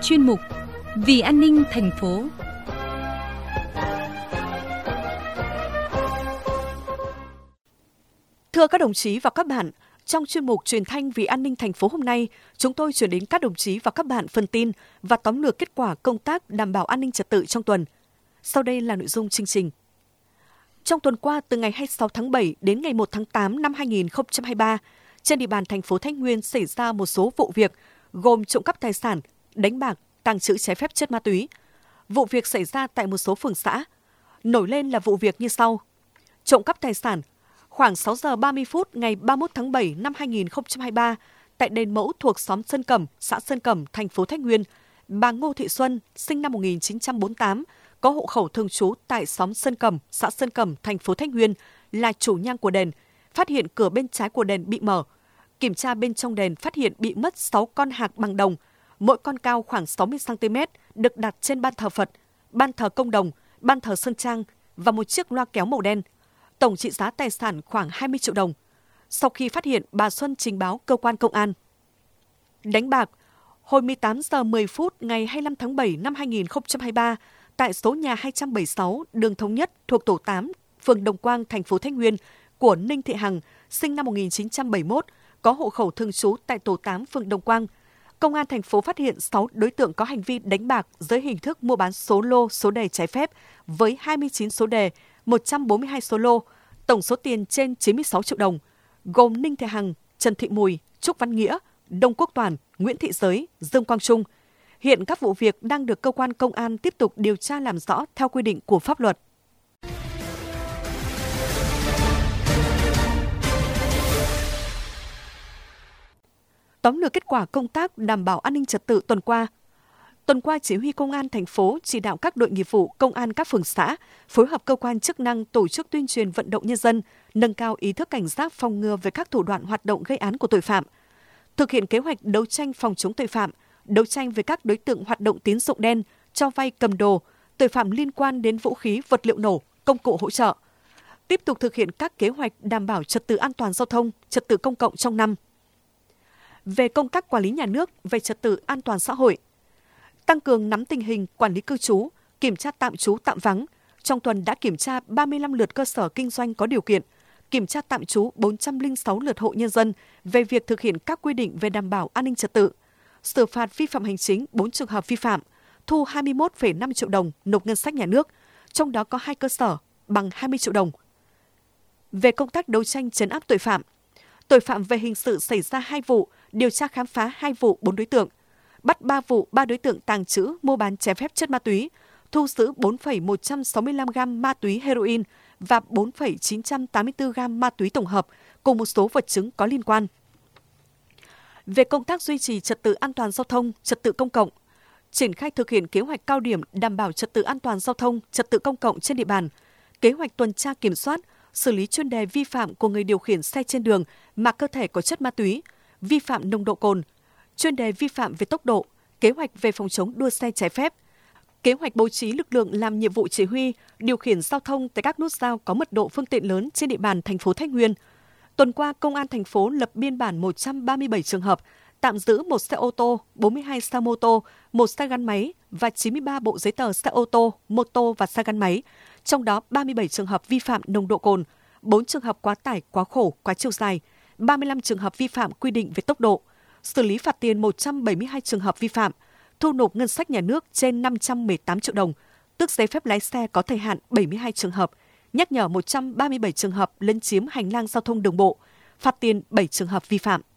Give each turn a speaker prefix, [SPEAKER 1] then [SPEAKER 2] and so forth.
[SPEAKER 1] chuyên mục Vì an ninh thành phố.
[SPEAKER 2] Thưa các đồng chí và các bạn, trong chuyên mục Truyền thanh Vì an ninh thành phố hôm nay, chúng tôi chuyển đến các đồng chí và các bạn phần tin và tóm lược kết quả công tác đảm bảo an ninh trật tự trong tuần. Sau đây là nội dung chương trình. Trong tuần qua, từ ngày 26 tháng 7 đến ngày 1 tháng 8 năm 2023, trên địa bàn thành phố Thái Nguyên xảy ra một số vụ việc gồm trộm cắp tài sản, đánh bạc, tàng trữ trái phép chất ma túy. Vụ việc xảy ra tại một số phường xã. Nổi lên là vụ việc như sau. Trộm cắp tài sản. Khoảng 6 giờ 30 phút ngày 31 tháng 7 năm 2023, tại đền Mẫu thuộc xóm Sơn Cẩm, xã Sơn Cẩm, thành phố Thái Nguyên, bà Ngô Thị Xuân, sinh năm 1948, có hộ khẩu thường trú tại xóm Sơn Cẩm, xã Sơn Cẩm, thành phố Thái Nguyên, là chủ nhang của đền, phát hiện cửa bên trái của đền bị mở. Kiểm tra bên trong đền phát hiện bị mất 6 con hạc bằng đồng, mỗi con cao khoảng 60 cm, được đặt trên ban thờ Phật, ban thờ Công Đồng, ban thờ Sơn Trang và một chiếc loa kéo màu đen. Tổng trị giá tài sản khoảng 20 triệu đồng. Sau khi phát hiện, bà Xuân trình báo cơ quan công an. Đánh bạc. Hồi 18 giờ 10 phút ngày 25 tháng 7 năm 2023, tại số nhà 276 đường Thống Nhất thuộc tổ 8, phường Đồng Quang, thành phố Thái Nguyên, của Ninh Thị Hằng, sinh năm 1971, có hộ khẩu thường trú tại tổ 8, phường Đồng Quang. Công an thành phố phát hiện 6 đối tượng có hành vi đánh bạc dưới hình thức mua bán số lô, số đề trái phép với 29 số đề, 142 số lô, tổng số tiền trên 96 triệu đồng, gồm Ninh Thị Hằng, Trần Thị Mùi, Trúc Văn Nghĩa, Đông Quốc Toàn, Nguyễn Thị Giới, Dương Quang Trung. Hiện các vụ việc đang được cơ quan công an tiếp tục điều tra làm rõ theo quy định của pháp luật. Tóm lược kết quả công tác đảm bảo an ninh trật tự tuần qua. Tuần qua, Chỉ huy Công an thành phố chỉ đạo các đội nghiệp vụ công an các phường xã phối hợp cơ quan chức năng tổ chức tuyên truyền vận động nhân dân, nâng cao ý thức cảnh giác phòng ngừa về các thủ đoạn hoạt động gây án của tội phạm, thực hiện kế hoạch đấu tranh phòng chống tội phạm, đấu tranh với các đối tượng hoạt động tín dụng đen, cho vay cầm đồ, tội phạm liên quan đến vũ khí, vật liệu nổ, công cụ hỗ trợ. Tiếp tục thực hiện các kế hoạch đảm bảo trật tự an toàn giao thông, trật tự công cộng trong năm. Về công tác quản lý nhà nước về trật tự an toàn xã hội, tăng cường nắm tình hình quản lý cư trú, kiểm tra tạm trú tạm vắng. Trong tuần đã kiểm tra 35 lượt cơ sở kinh doanh có điều kiện, kiểm tra tạm trú 406 lượt hộ nhân dân về việc thực hiện các quy định về đảm bảo an ninh trật tự, xử phạt vi phạm hành chính 4 trường hợp vi phạm, thu 21,5 triệu đồng nộp ngân sách nhà nước, trong đó có 2 cơ sở bằng 20 triệu đồng. Về công tác đấu tranh trấn áp tội phạm về hình sự xảy ra 2 vụ, điều tra khám phá 2 vụ 4 đối tượng, bắt 3 vụ 3 đối tượng tàng trữ, mua bán trái phép chất ma túy, thu giữ 4,165 gam ma túy heroin và 4,984 gam ma túy tổng hợp cùng một số vật chứng có liên quan. Về công tác duy trì trật tự an toàn giao thông, trật tự công cộng, triển khai thực hiện kế hoạch cao điểm đảm bảo trật tự an toàn giao thông, trật tự công cộng trên địa bàn, kế hoạch tuần tra kiểm soát, xử lý chuyên đề vi phạm của người điều khiển xe trên đường mà cơ thể có chất ma túy, vi phạm nồng độ cồn, chuyên đề vi phạm về tốc độ, kế hoạch về phòng chống đua xe trái phép, kế hoạch bố trí lực lượng làm nhiệm vụ chỉ huy, điều khiển giao thông tại các nút giao có mật độ phương tiện lớn trên địa bàn thành phố Thái Nguyên. Tuần qua, Công an thành phố lập biên bản 137 trường hợp, tạm giữ 1 xe ô tô, 42 xe mô tô, 1 xe gắn máy và 93 bộ giấy tờ xe ô tô, mô tô và xe gắn máy. Trong đó 37 trường hợp vi phạm nồng độ cồn, 4 trường hợp quá tải, quá khổ, quá chiều dài, 35 trường hợp vi phạm quy định về tốc độ, xử lý phạt tiền 172 trường hợp vi phạm, thu nộp ngân sách nhà nước trên 518 triệu đồng, tước giấy phép lái xe có thời hạn 72 trường hợp, nhắc nhở 137 trường hợp lấn chiếm hành lang giao thông đường bộ, phạt tiền 7 trường hợp vi phạm.